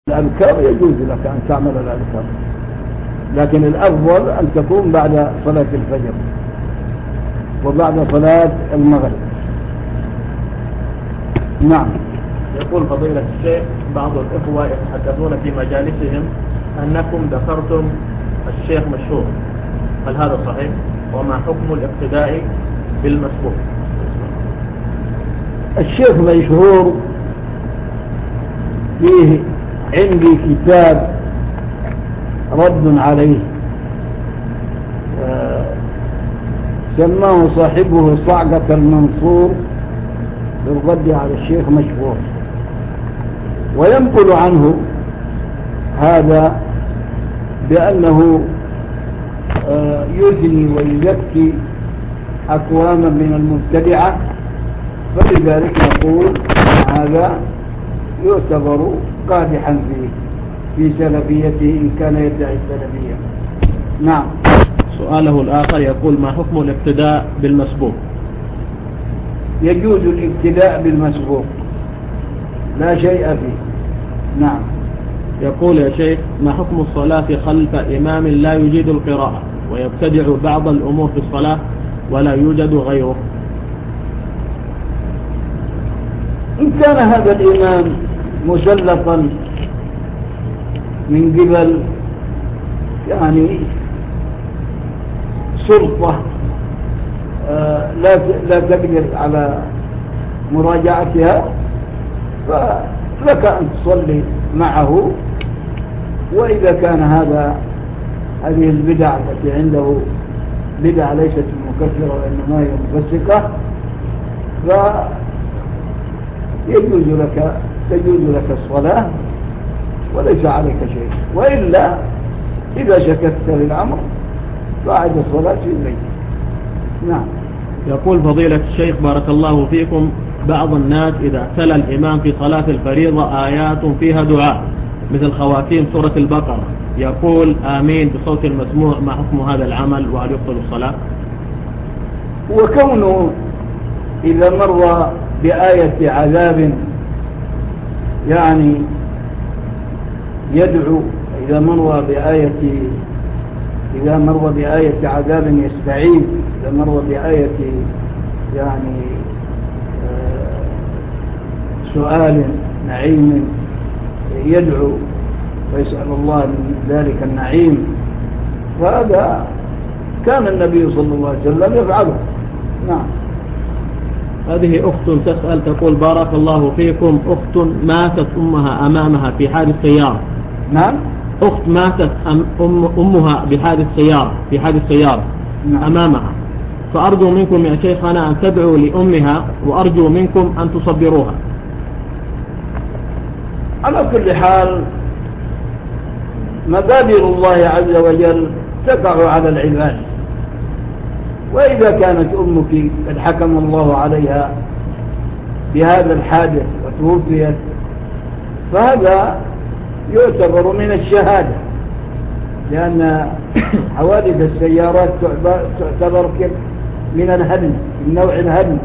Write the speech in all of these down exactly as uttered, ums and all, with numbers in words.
الأذكار يجوز لك أن تعمل الأذكار، لكن الأفضل أن تكون بعد صلاة الفجر وبعد صلاة المغرب. نعم. يقول فضيلة الشيخ بعض الإخوة يتحدثون في مجالسهم أنكم ذكرتم الشيخ مشهور، هل هذا صحيح؟ وما حكم الاقتداء بالمسبوق؟ الشيخ مشهور فيه عندي كتاب رد عليه سماه صاحبه صعقة المنصور بالرد على الشيخ مشهور، وينقل عنه هذا بأنه يثني ويزكي أقواما من المبتدعة، فلذلك نقول هذا يعتبر قادحا فيه في سلفيته إن كان يدعي السلفية. نعم. سؤاله الآخر يقول ما حكم الاقتداء بالمسبوق؟ يجوز الاقتداء بالمسبوق، لا شيء فيه. نعم. يقول يا شيخ ما حكم الصلاة خلف إمام لا يجيد القراءة ويبتدع بعض الأمور في الصلاة ولا يوجد غيره؟ إن كان هذا الإمام مسلطا من قبل يعني سلطة آه لا لا تقدر على مراجعتها، فلك أن تصلي معه. وإذا كان هذا هذه البدع التي عنده بدع ليست مكفرة وإنما هي مفسقة، فيجوز لك تجوز لك الصلاة وليس عليك شيء. وإلا إذا شككت للأمر فأعد الصلاة في البيت. نعم. يقول فضيلة الشيخ بارك الله فيكم بعض الناس إذا تلا الإمام في صلاة الفريضة آيات فيها دعاء مثل خواتيم سورة البقرة يقول آمين بصوت مسموع، ما حكم هذا العمل وهل يبطل الصلاة؟ وكونه إذا مر بآية عذاب يعني يدعو، إذا مر بآية إذا مر بآية عذاب يستعيذ، إذا مر بآية يعني سؤال نعيم يدعو ويسأل الله من ذلك النعيم، فهذا كان النبي صلى الله عليه وسلم يفعله. نعم. هذه أخت تسأل تقول بارك الله فيكم أخت ماتت أمها أمامها في حادث سيارة. نعم. أخت ماتت أم أمها بحادث سيارة في حادث سيارة. نعم. أمامها، فأرجو منكم يا شيخنا أن تدعوا لأمها وأرجو منكم أن تصبروها. على كل حال مقادير الله عز وجل تقع على العباد، وإذا كانت أمك قد حكم الله عليها بهذا الحادث وتوفيت فهذا يعتبر من الشهادة، لأن حوادث السيارات تعتبر من الهدم، من نوع الهدم.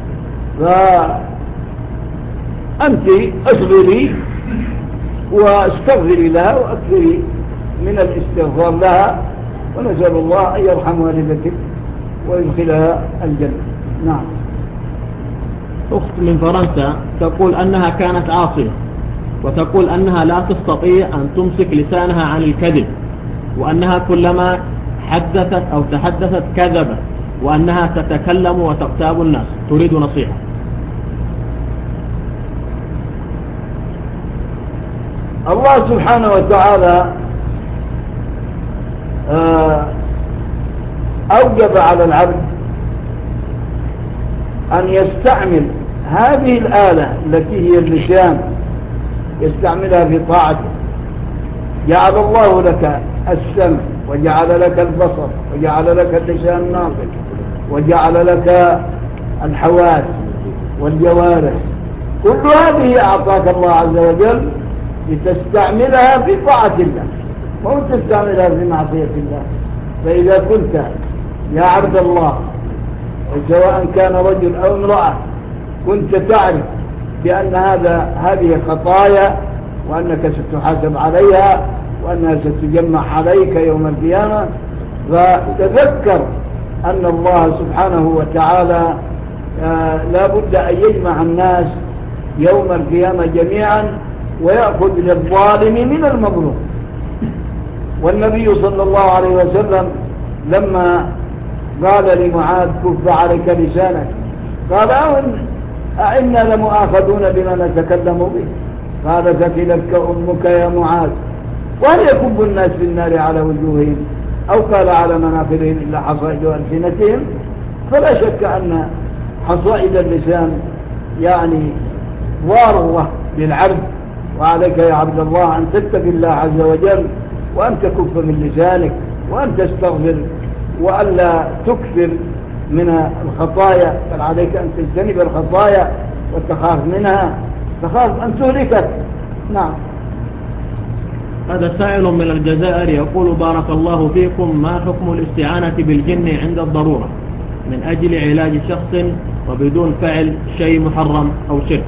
فأنت أصبري واستغفري لها وأكثري من الاستغفار لها، ونسأل الله أن يرحم والدتك ويدخلها الجنة. نعم. أخت من فرنسا تقول أنها كانت عاصية، وتقول أنها لا تستطيع أن تمسك لسانها عن الكذب، وأنها كلما حدثت أو تحدثت كذبت، وأنها تتكلم وتغتاب الناس، تريد نصيحة. الله سبحانه وتعالى أوجب على العبد أن يستعمل هذه الآلة التي هي اللسان، يستعملها في طاعته. جعل الله لك السمع وجعل لك البصر وجعل لك اللسان الناطق وجعل لك الحواس والجوارح، كل هذه أعطاك الله عز وجل لتستعملها في طاعة الله، مو تستعملها في معصية الله. فإذا كنت يا عبد الله سواء كان رجل أو امرأة كنت تعرف بأن هذا هذه خطايا وأنك ستحاسب عليها وأنها ستجمع عليك يوم القيامة. فتذكر أن الله سبحانه وتعالى لا بد أن يجمع الناس يوم القيامة جميعا ويأخذ للظالم من المظلوم. والنبي صلى الله عليه وسلم لما قال لمعاذ كف عليك لسانك قال أئنا لمؤاخذون بما نتكلم به؟ قال ثكلتك أمك يا معاذ. وهل يكب الناس في النار على وجوههم أو قال على مناخرهم إلا حصائد ألسنتهم؟ فلا شك أن حصائد اللسان يعني ضارة للعبد. وعليك يا عبد الله أن تتقي الله عز وجل وأن تكف من لسانك وأن تستغفر وألا تكثر من الخطايا، بل عليك أن تجتنب الخطايا وتخاف منها، تخاف أن تهلكك. نعم. هذا سائل من الجزائر يقول بارك الله فيكم، ما حكم الاستعانة بالجن عند الضرورة من أجل علاج شخص وبدون فعل شيء محرم أو شرك؟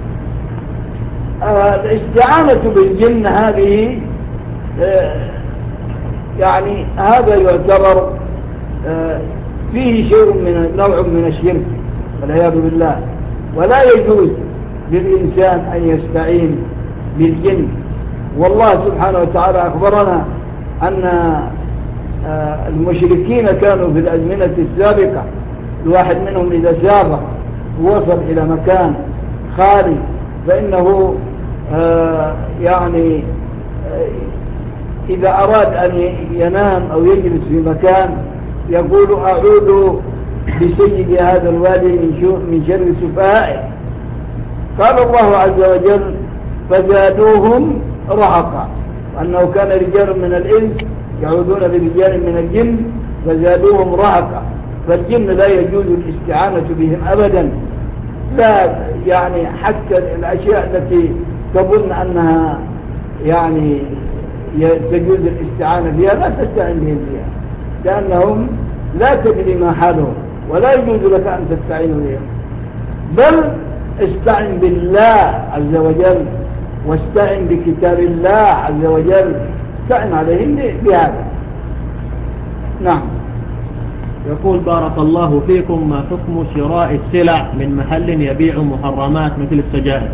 آه الاستعانة بالجن هذه آه يعني هذا يعتبر آه فيه شيء من نوع من الشرك والعياذ بالله، ولا يجوز للإنسان أن يستعين بالجن. والله سبحانه وتعالى أخبرنا أن آه المشركين كانوا في الأزمنة السابقة الواحد منهم إذا سافر ووصل إلى مكان خالي فإنه آه يعني آه إذا أراد أن ينام أو يجلس في مكان يقول أعوذ بسيد هذا الوادي من شر سفهائه. قال الله عز وجل فزادوهم رهقا، وأنه كان رجال من الإنس يعوذون برجال من الجن فزادوهم رهقا. فالجن لا يجوز الاستعانة بهم أبدا، لا يعني حتى الأشياء التي تظن أنها يعني تجوز الاستعانة بها لا تستعين بهم بها، لأنهم لا تدري ما حالهم ولا يجوز لك أن تستعين بهم. بل استعن بالله عز وجل واستعن بكتاب الله عز وجل، استعن عليهم بهذا. نعم. يقول بارك الله فيكم، ما حكم شراء السلع من محل يبيع محرمات مثل السجائر؟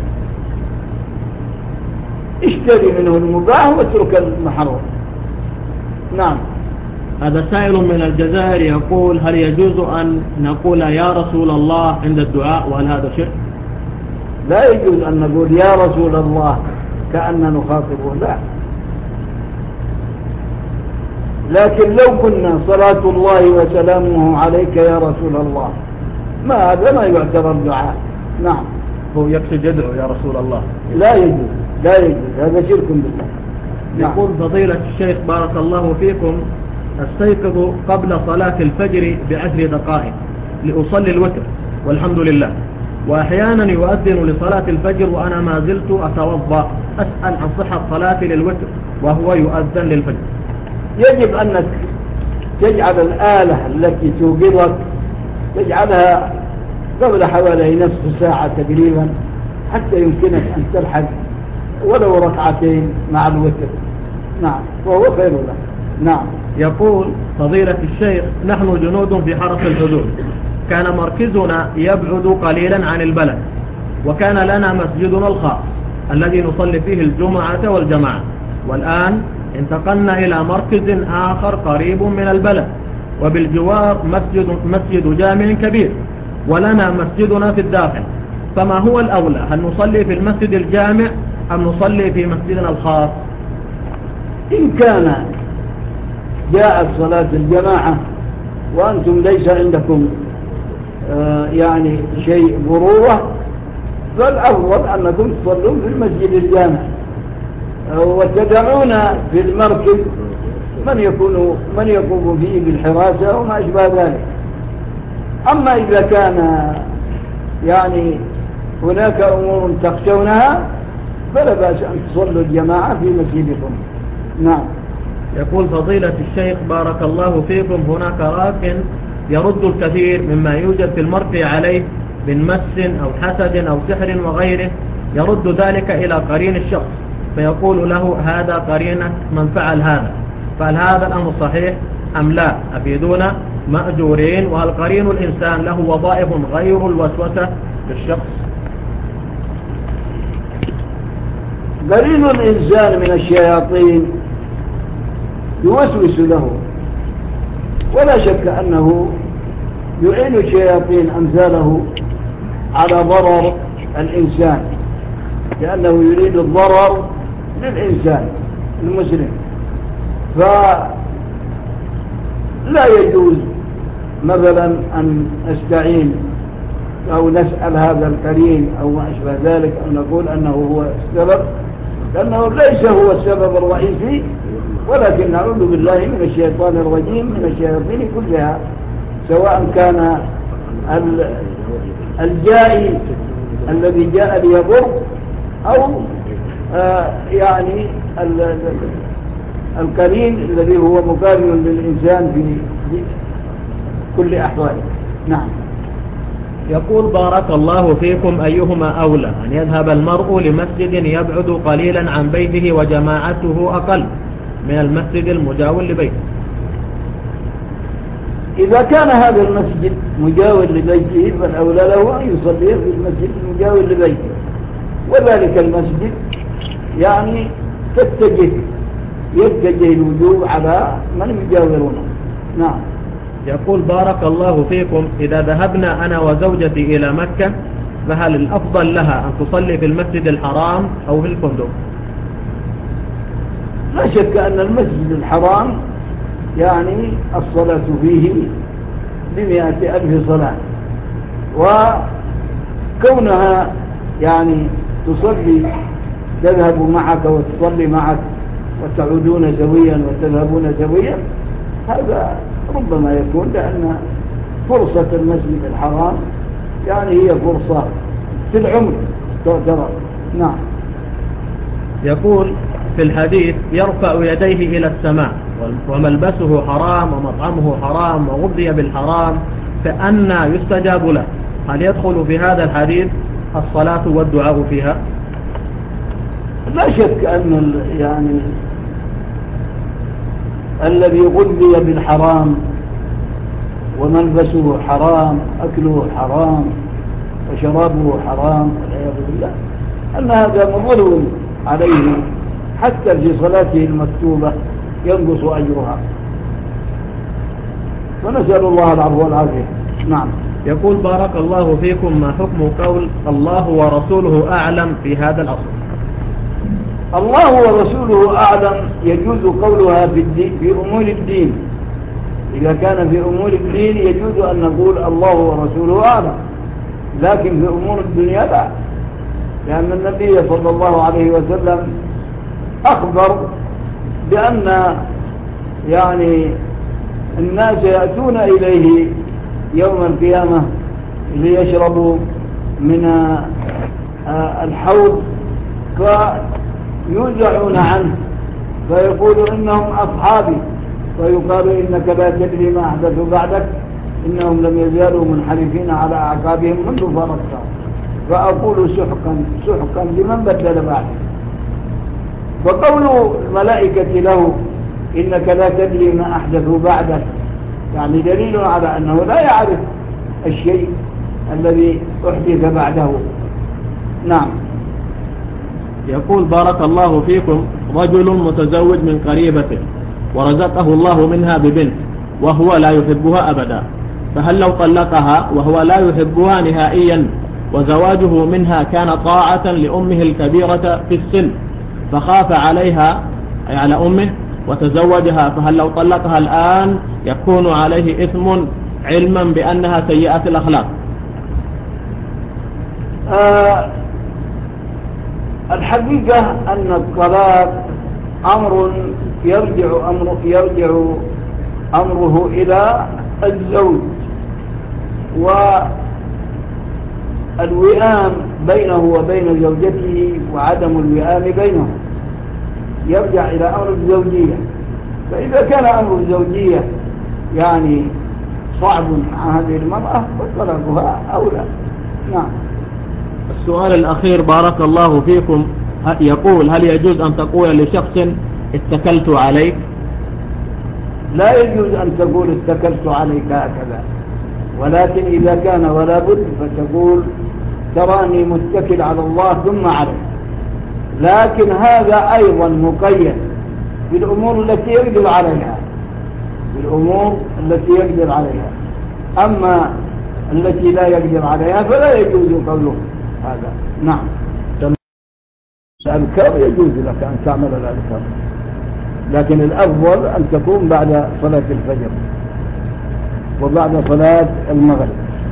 اشتري منه المباح واترك المحرم. نعم. هذا سائل من الجزائر يقول هل يجوز أن نقول يا رسول الله عند الدعاء وهل هذا شرك؟ لا يجوز أن نقول يا رسول الله كأننا نخاطبه، لا. لكن لو كنا صلاة الله وسلامه عليك يا رسول الله ما هذا ما يعتبر دعاء. نعم. هو يقصد يدعو يا رسول الله. لا يجوز، لا يجوز، هذا شرك بالله. يقول فضيلة الشيخ بارك الله فيكم، استيقظ قبل صلاة الفجر بعشر دقائق لأصلي الوتر والحمد لله، وأحيانا يؤذن لصلاة الفجر وأنا ما زلت أتوضأ، أسأل عن صحة صلاتي للوتر وهو يؤذن للفجر. يجب أنك تجعل الآلة التي توقظك تجعلها قبل حوالي نصف ساعة تقريبا حتى يمكنك أن تلحق ولو ركعتين مع الوتر. نعم، وهو خير لك. نعم. يقول فضيلة الشيخ، نحن جنود في حرس الحدود، كان مركزنا يبعد قليلا عن البلد، وكان لنا مسجدنا الخاص الذي نصلي فيه الجمعة والجماعة، والآن انتقلنا إلى مركز آخر قريب من البلد وبالجوار مسجد, مسجد جامع كبير ولنا مسجدنا في الداخل، فما هو الأولى، هل نصلي في المسجد الجامع أم نصلي في مسجدنا الخاص؟ إن كان جاءت صلاة الجماعة وأنتم ليس عندكم آه يعني شيء ضرورة فالأفضل أنكم تصلون في المسجد الجامع آه وتدعون في المركز من يكون من يقوم فيه بالحراسة وما أشبه ذلك. أما إذا كان يعني هناك أمور تخشونها فلا بأس أن تصلوا الجماعة في مسجدكم. نعم. يقول فضيلة الشيخ بارك الله فيكم، هناك راكن يرد الكثير مما يوجد في المرفي عليه من مس أو حسد أو سحر وغيره، يرد ذلك إلى قرين الشخص فيقول له هذا قرينة من فعل هذا، فهل هذا الأمر صحيح أم لا؟ أفيدونا مأجورين. وهل قرين الإنسان له وظائف غير الوسوسة للشخص؟ قرين الإنسان من الشياطين يوسوس له، ولا شك أنه يعين الشياطين أمثاله على ضرر الإنسان، لأنه يريد الضرر للإنسان المسلم. فلا يجوز مثلا أن نستعين أو نسأل هذا القرين أو ما أشبه ذلك أو نقول أنه هو السبب، لأنه ليس هو السبب الرئيسي، ولكن نعوذ بالله من الشيطان الرجيم من الشياطين كلها، سواء كان الجائي الذي جاء ليضر أو آه يعني القرين الذي هو مقارن للإنسان في كل أحواله. نعم. يقول بارك الله فيكم، أيهما أولى أن يذهب المرء لمسجد يبعد قليلا عن بيته وجماعته أقل من المسجد المجاور لبيته؟ إذا كان هذا المسجد مجاور لبيته فالأولى له أن يصلي في المسجد المجاور لبيته، وذلك المسجد يعني تتجه يتجه الوجوب على من يجاورونه. نعم. يقول بارك الله فيكم، إذا ذهبنا أنا وزوجتي إلى مكة فهل الأفضل لها أن تصلي في المسجد الحرام أو في الفندق؟ لا شك أن المسجد الحرام يعني الصلاة فيه بمئة ألف صلاة، وكونها يعني تصلي تذهب معك وتصلي معك وتعودون سويا وتذهبون سويا، هذا ربما يكون لأن فرصة المسجد الحرام يعني هي فرصة في العمر تعتبر. نعم. يقول في الحديث يرفع يديه إلى السماء وملبسه حرام ومطعمه حرام وغذي بالحرام، فأنى يستجاب له؟ هل يدخل في هذا الحديث الصلاة والدعاء فيها؟ لا شك أن يعني الذي غذي بالحرام وملبسه حرام أكله حرام وشرابه حرام والعياذ بالله أن هذا مضر عليه، حتى في صلاته المكتوبة ينقص أجرها، ونسأل الله العفو والعافية. نعم. يقول بارك الله فيكم، ما حكم قول الله ورسوله أعلم في هذا الأصل؟ الله ورسوله أعلم يجوز قولها في, الدين في أمور الدين. إذا كان في أمور الدين يجوز أن نقول الله ورسوله أعلم، لكن في أمور الدنيا لا، لأن النبي صلى الله عليه وسلم أخبر بأن يعني الناس يأتون إليه يوم القيامة ليشربوا من الحوض فيوزعون عنه فيقول إنهم أصحابي، ويقال إنك لا تدري ما أحدثوا بعدك، إنهم لم يزالوا منحرفين على أعقابهم منذ فرقتهم، فأقول سحقا سحقا لمن بدل بعدك. فقول الملائكة له إنك لا تدري ما أحدثوا بعدك يعني دليل على أنه لا يعرف الشيء الذي أحدث بعده. نعم. يقول بارك الله فيكم، رجل متزوج من قريبته ورزقه الله منها ببنت وهو لا يحبها أبدا، فهل لو طلقها وهو لا يحبها نهائيا وزواجه منها كان طاعة لأمه الكبيرة في السن فخاف عليها أي على أمه وتزوجها، فهل لو طلقها الآن يكون عليه إثم علما بأنها سيئة الأخلاق؟ آه الحقيقة أن الطلاق أمر يرجع أمره, يرجع أمره إلى الزوج، والوئام بينه وبين زوجته وعدم الوئام بينهم يرجع إلى أمر الزوجية. فإذا كان أمر الزوجية يعني صعب مع هذه المرأة فطلقها أولى. نعم. السؤال الأخير بارك الله فيكم، يقول هل يجوز أن تقول لشخص اتكلت عليك؟ لا يجوز أن تقول اتكلت عليك هكذا، ولكن إذا كان ولا بد فتقول تراني متكل على الله ثم عليك. لكن هذا أيضا مقيد بالأمور التي يقدر عليها، بالأمور التي يقدر عليها. أما التي لا يقدر عليها فلا يجوز قوله هذا. نعم. الأذكار يجوز لك أن تعمل الأذكار، لكن الأفضل أن تكون بعد صلاة الفجر وبعد صلاة المغرب.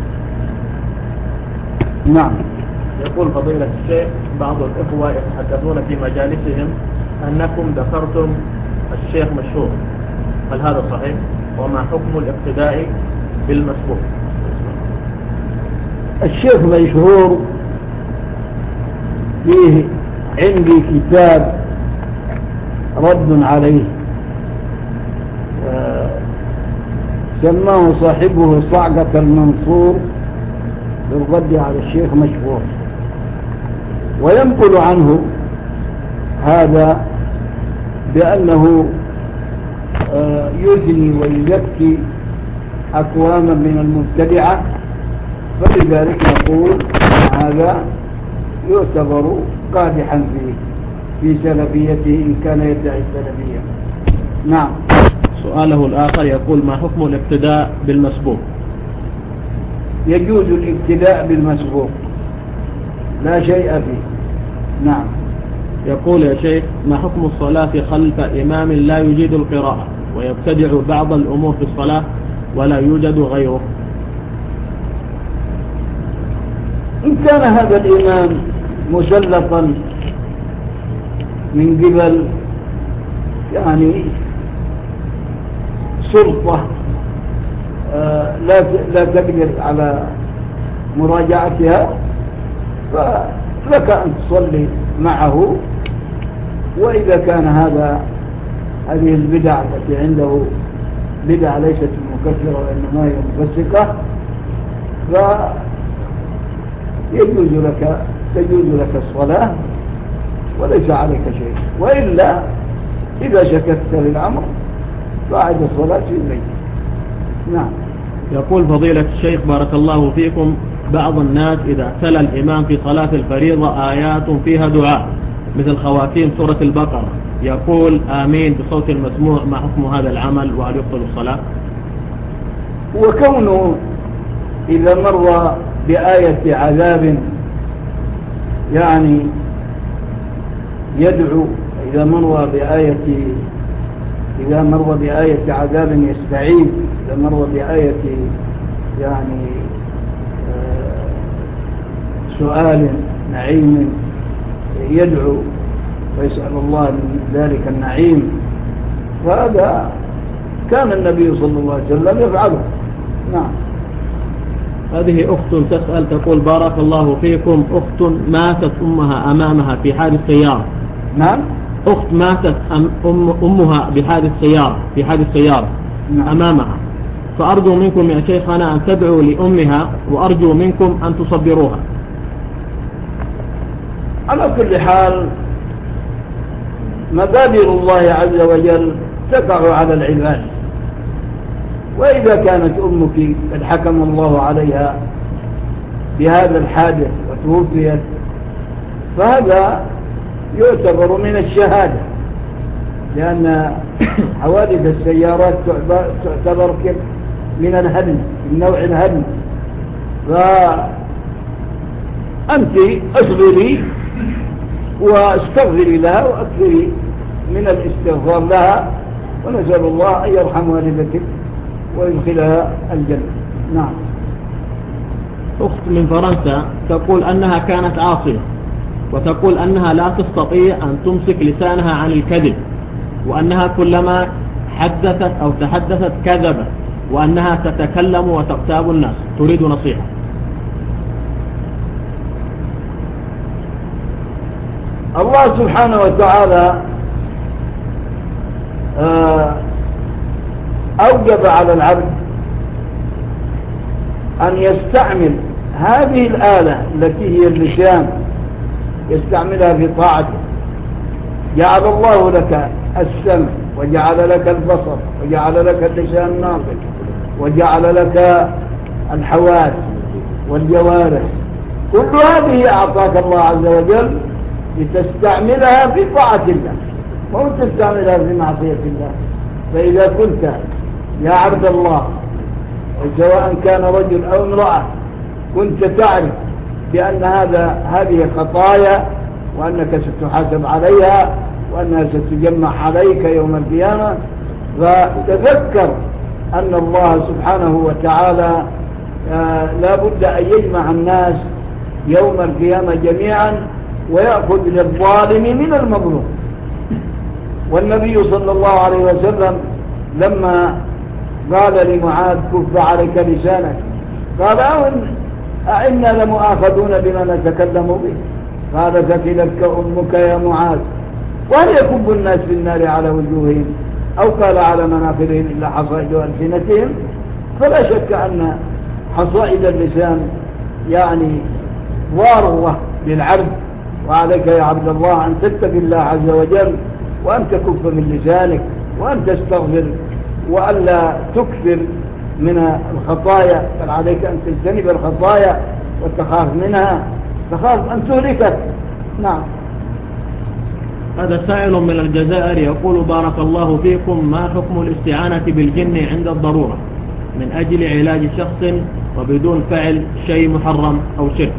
نعم. يقول فضيلة الشيخ بعض الإخوة يتحدثون في مجالسهم أنكم ذكرتم الشيخ مشهور، هل هذا صحيح؟ وما حكم الاقتداء بالمسبوق؟ الشيخ مشهور فيه عندي كتاب رد عليه سماه صاحبه صعقة المنصور بالرد على الشيخ مشهور، وينقل عنه هذا بأنه يثني ويزكي أقواما من المبتدعة، فلذلك نقول هذا يعتبر قادحا فيه في سلفيته إن كان يدعي السلفية. نعم. سؤاله الآخر يقول ما حكم الاقتداء بالمسبوق؟ يجوز الاقتداء بالمسبوق، لا شيء فيه. نعم. يقول يا شيخ ما حكم الصلاة خلف إمام لا يجيد القراءة ويبتدع بعض الأمور في الصلاة ولا يوجد غيره؟ إن كان هذا الإمام مسلطا من قبل يعني سلطة آه لا لا تقدر على مراجعتها، فلك أن تصلي معه. وإذا كان هذا هذه البدع التي عنده بدع ليست مكفرة وإنما هي مفسقة، فيجوز لك تجوز لك الصلاة وليس عليك شيء. وإلا إذا شككت للأمر فأعد الصلاة في البيت. نعم. يقول فضيلة الشيخ بارك الله فيكم بعض الناس إذا تلا الإمام في صلاة الفريضة آيات فيها دعاء مثل خواتيم سورة البقرة يقول آمين بصوت مسموع، ما حكم هذا العمل وهل يبطل الصلاة؟ وكونه إذا مر بآية عذاب يعني يدعو، إذا مر بآية إذا مر بآية عذاب يستعيذ، إذا مر بآية يعني سؤال نعيم يدعو ويسأل الله من ذلك النعيم، فهذا كان النبي صلى الله عليه وسلم يفعله. نعم. هذه أخت تسأل تقول بارك الله فيكم أخت ماتت أمها أمامها في حادث سيارة. نعم. أخت ماتت أم أم أمها بحادث سيارة في حادث سيارة. نعم. أمامها، فأرجو منكم يا شيخنا أن تدعوا لأمها وأرجو منكم أن تصبروها. على كل حال مقادير الله عز وجل تقع على العباد، وإذا كانت أمك قد حكم الله عليها بهذا الحادث وتوفيت فهذا يعتبر من الشهادة، لأن حوادث السيارات تعتبر من الهدم، من نوع الهدم. فأنت أصبري واستغفري لها وأكثري من الاستغفار لها، ونسأل الله أن يرحم والدتك ويدخلها الجنة. نعم. أخت من فرنسا تقول أنها كانت عاصية، وتقول أنها لا تستطيع أن تمسك لسانها عن الكذب، وأنها كلما حدثت أو تحدثت كذبت، وأنها تتكلم وتغتاب الناس، تريد نصيحة. الله سبحانه وتعالى أوجب على العبد أن يستعمل هذه الآلة التي هي اللسان يستعملها في طاعته. جعل الله لك السمع وجعل لك البصر وجعل لك اللسان الناطق وجعل لك الحواس والجوارح، كل هذه أعطاك الله عز وجل لتستعملها في طاعة الله، مو تستعملها في معصية الله. فإذا كنت يا عبد الله سواء كان رجل أو امرأة كنت تعرف بأن هذا هذه خطايا وأنك ستحاسب عليها وأنها ستجمع عليك يوم القيامة، فتذكر أن الله سبحانه وتعالى لا بد أن يجمع الناس يوم القيامة جميعا ويأخذ للظالم من المظلوم. والنبي صلى الله عليه وسلم لما قال لمعاذ كف عليك لسانك قال أئنا لمؤاخذون بما نتكلم به؟ قال ثكلتك أمك يا معاذ. وهل يكب الناس في النار على وجوههم أو قال على مناخرهم إلا حصائد ألسنتهم؟ فلا شك أن حصائد اللسان يعني ضارة للعبد، وعليك يا عبد الله أن تتقي الله عز وجل وأن تكف من لسانك وأن تستغفر وألا تكثر من الخطايا، بل عليك أن تجتنب الخطايا وتخاف منها، تخاف أن تهلكك. نعم. هذا سائل من الجزائر يقول بارك الله فيكم، ما حكم الاستعانة بالجن عند الضرورة من أجل علاج شخص وبدون فعل شيء محرم أو شرك؟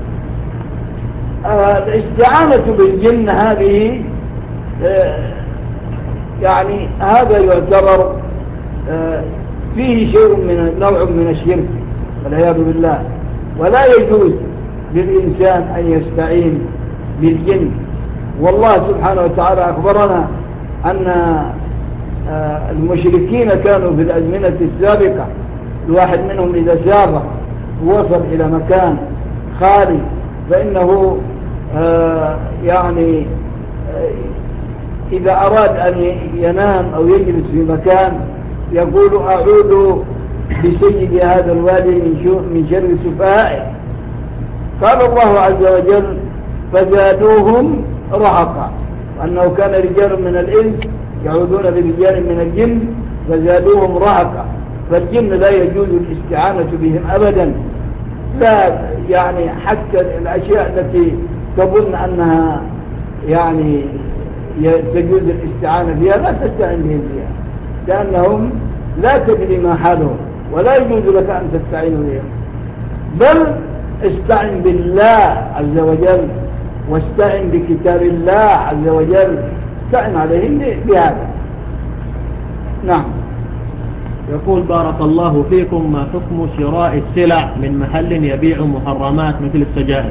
آه الاستعانة بالجن هذه آه يعني هذا يعتبر آه فيه شيء من نوع من الشرك والعياذ بالله، ولا يجوز للإنسان أن يستعين بالجن. والله سبحانه وتعالى أخبرنا أن آه المشركين كانوا في الأزمنة السابقة الواحد منهم إذا سافر ووصل إلى مكان خالي فإنه آه يعني آه إذا أراد أن ينام أو يجلس في مكان يقول أعوذ بسيد هذا الوادي من شر سفهائه. قال الله عز وجل فزادوهم رهقا، وأنه كان رجال من الإنس يعوذون برجال من الجن فزادوهم رهقا. فالجن لا يجوز الاستعانة بهم أبدا، لا يعني حتى الأشياء التي تظن أنها يعني تجوز الاستعانة بها لا تستعين بهم بها، لأنهم لا تدري ما حالهم ولا يجوز لك أن تستعين بهم، بل استعن بالله عز وجل واستعن بكتاب الله عز وجل، استعن عليهم بهذا. نعم. يقول بارك الله فيكم، ما حكم شراء السلع من محل يبيع محرمات مثل السجائر؟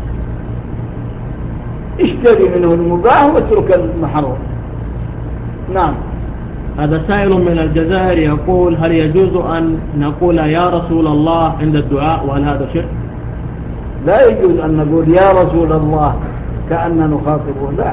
اشتري منه المباح واترك المحرم. نعم. هذا سائل من الجزائر يقول هل يجوز أن نقول يا رسول الله عند الدعاء وهل هذا شرك؟ لا يجوز أن نقول يا رسول الله كأننا نخاطبه، لا.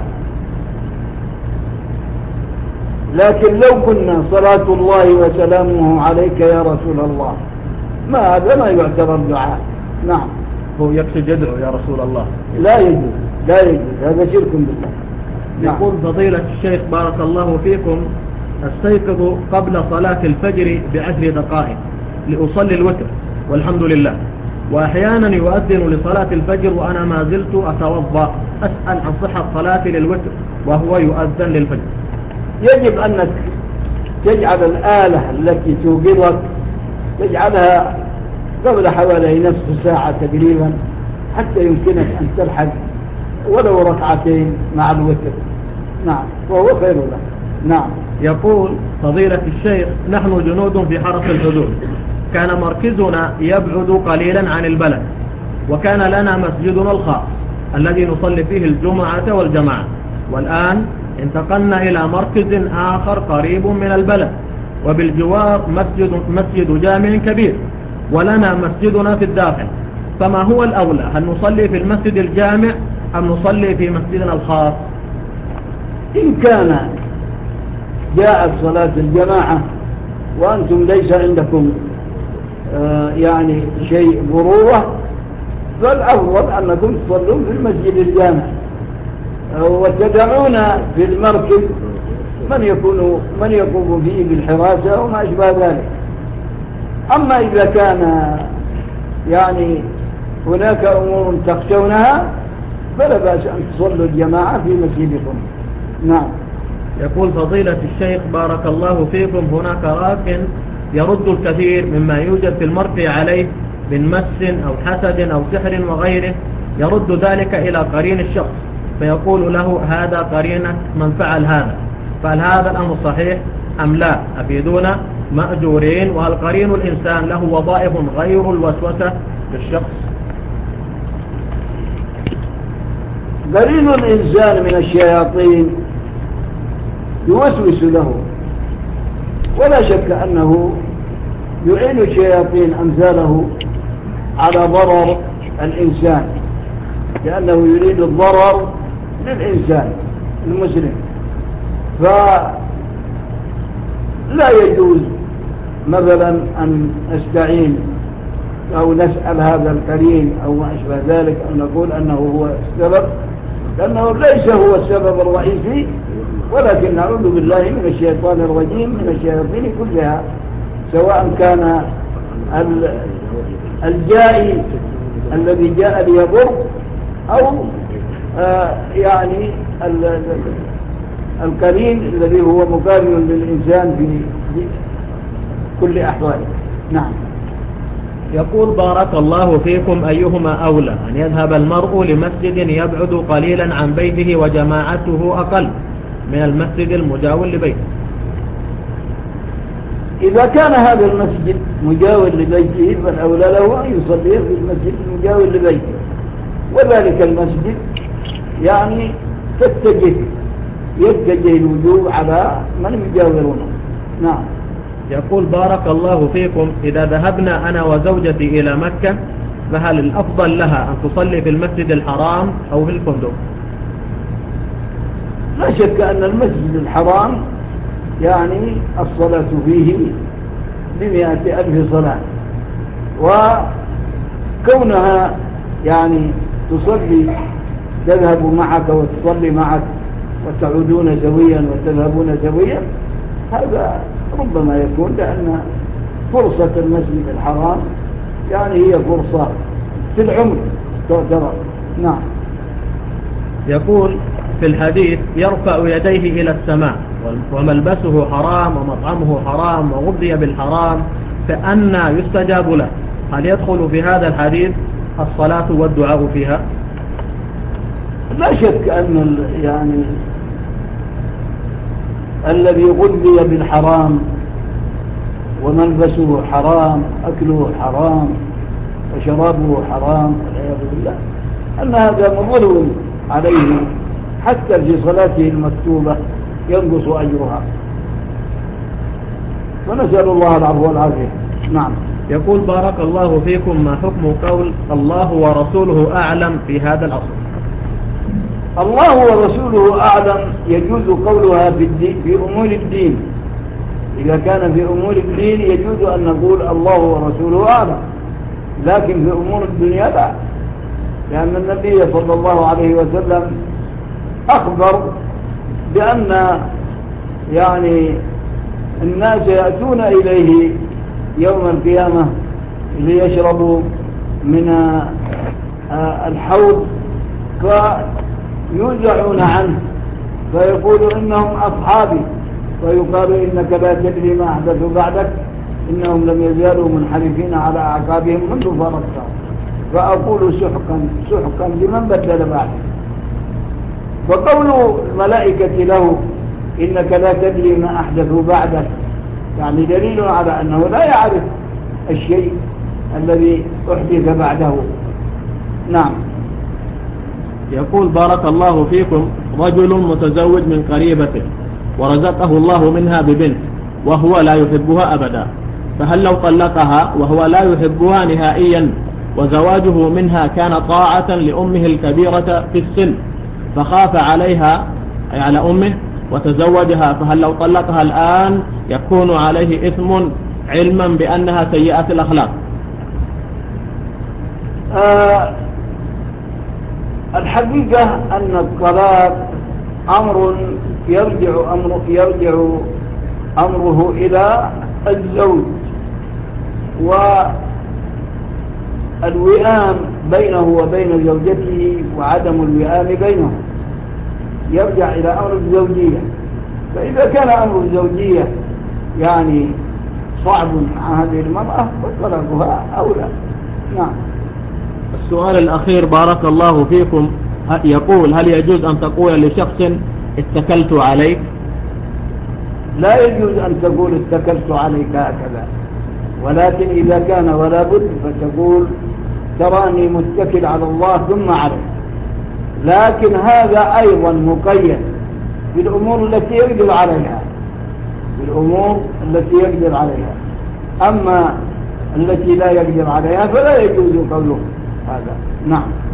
لكن لو كنا صلاة الله وسلامه عليك يا رسول الله ما هذا ما يعتبر دعاء. نعم. هو يقصد يدعو يا رسول الله. لا يجوز، لا يجوز، هذا شرك بالله. يقول فضيلة الشيخ بارك الله فيكم، استيقظ قبل صلاة الفجر بعشر دقائق لأصلي الوتر والحمد لله، وأحيانا يؤذن لصلاة الفجر وأنا ما زلت أتوضأ، أسأل عن صحة صلاتي للوتر وهو يؤذن للفجر. يجب أنك تجعل الآلة التي توقظك تجعلها قبل حوالي نصف ساعة تقريبا حتى يمكنك أن تلحق ولو ركعتين مع الوتر. نعم، وهو خير لك. نعم. يقول فضيلة الشيخ، نحن جنود في حرس الحدود، كان مركزنا يبعد قليلا عن البلد، وكان لنا مسجدنا الخاص الذي نصلي فيه الجمعة والجماعة، والآن انتقلنا إلى مركز آخر قريب من البلد وبالجوار مسجد, مسجد جامع كبير ولنا مسجدنا في الداخل، فما هو الأولى، هل نصلي في المسجد الجامع أم نصلي في مسجدنا الخاص؟ إن كان جاءت صلاة الجماعة وأنتم ليس عندكم آه يعني شيء ضرورة فالأفضل أنكم تصلون في المسجد الجامع وتدعون في المركب من يكون من يقوم فيه بالحراسة وما أشبه ذلك. أما إذا كان يعني هناك أمور تخشونها فلا بأس أن تصلوا الجماعة في مسجدكم. نعم. يقول فضيلة الشيخ بارك الله فيكم، هناك راكن يرد الكثير مما يوجد في المرء عليه من مس أو حسد أو سحر وغيره، يرد ذلك إلى قرين الشخص فيقول له هذا قرينة من فعل هذا، فهل هذا الأمر صحيح أم لا؟ أفيدونا مأجورين، وهل قرين الإنسان له وظائف غير الوسوسة للشخص؟ قرين الإنسان من الشياطين يوسوس له، ولا شك أنه يعين الشياطين أمثاله على ضرر الإنسان، لأنه يريد الضرر للإنسان المسلم. فلا يجوز مثلا أن نستعين أو نسأل هذا القرين أو ما أشبه ذلك أن نقول أنه هو السبب، لأنه ليس هو السبب الرئيسي، ولكن نعوذ بالله من الشيطان الرجيم من الشياطين كلها، سواء كان الجائي الذي جاء ليضر أو آه يعني القرين الذي هو مقارن للإنسان في كل أحواله. نعم. يقول بارك الله فيكم، أيهما أولى أن يذهب المرء لمسجد يبعد قليلا عن بيته وجماعته أقل من المسجد المجاور لبيته؟ إذا كان هذا المسجد مجاور لبيته فالأولى له أن يصلي في المسجد المجاور لبيته، وذلك المسجد يعني تتجه يتجه الوجوب على من يجاورونه. نعم. يقول بارك الله فيكم، إذا ذهبنا أنا وزوجتي إلى مكة فهل الأفضل لها أن تصلي في المسجد الحرام أو في الفندق؟ لا شك أن المسجد الحرام يعني الصلاة فيه بمئة ألف صلاة، وكونها يعني تصلي تذهب معك وتصلي معك وتعودون سويا وتذهبون سويا، هذا ربما يكون لأن فرصة المسجد الحرام يعني هي فرصة في العمر تعتبر. نعم. يقول في الحديث يرفع يديه إلى السماء وملبسه حرام ومطعمه حرام وغذي بالحرام، فأنا يستجاب له؟ هل يدخل في هذا الحديث الصلاة والدعاء فيها؟ لا شك أن يعني الذي غذي بالحرام وملبسه حرام أكله حرام وشرابه حرام والعياذ بالله أن هذا مضر عليه، حتى في صلاته المكتوبة ينقص أجرها، ونسأل الله العفو والعافية. نعم. يقول بارك الله فيكم، ما حكم قول الله ورسوله أعلم في هذا الأصل؟ الله ورسوله أعلم يجوز قولها في, الدين في أمور الدين، إذا كان في أمور الدين يجوز أن نقول الله ورسوله أعلم، لكن في أمور الدنيا لا، لأن النبي صلى الله عليه وسلم أخبر بأن يعني الناس يأتون إليه يوم القيامة ليشربوا من الحوض فيوزعون عنه فيقول إنهم أصحابي، ويقال إنك لا تدري ما أحدثوا بعدك، إنهم لم يزالوا منحرفين على أعقابهم منذ فرقتهم، فأقول سحقا سحقا لمن بدل بعد. فقول الملائكة له إنك لا تدري ما أحدثوا بعدك يعني دليل على أنه لا يعرف الشيء الذي أحدث بعده. نعم. يقول بارك الله فيكم، رجل متزوج من قريبته ورزقه الله منها ببنت وهو لا يحبها أبدا، فهل لو طلقها وهو لا يحبها نهائيا وزواجه منها كان طاعة لأمه الكبيرة في السن فخاف عليها أي على أمه وتزوجها، فهل لو طلقها الآن يكون عليه إثم علما بأنها سيئة الأخلاق؟ آه الحقيقة أن الطلاق أمر يرجع أمره, يرجع أمره إلى الزوج، والوئام بينه وبين زوجته وعدم الوئام بينه يرجع إلى أمر الزوجية. فإذا كان أمر الزوجية يعني صعب مع هذه المرأة فطلقها أولى. نعم. السؤال الأخير بارك الله فيكم يقول: هل يجوز أن تقول لشخص اتكلت عليك؟ لا يجوز أن تقول اتكلت عليك هكذا، ولكن إذا كان ولا بد فتقول تراني متكل على الله ثم عليك. لكن هذا أيضا مقيد بالأمور التي يقدر عليها، بالأمور التي يقدر عليها. أما التي لا يقدر عليها فلا يجوز قوله هذا. نعم.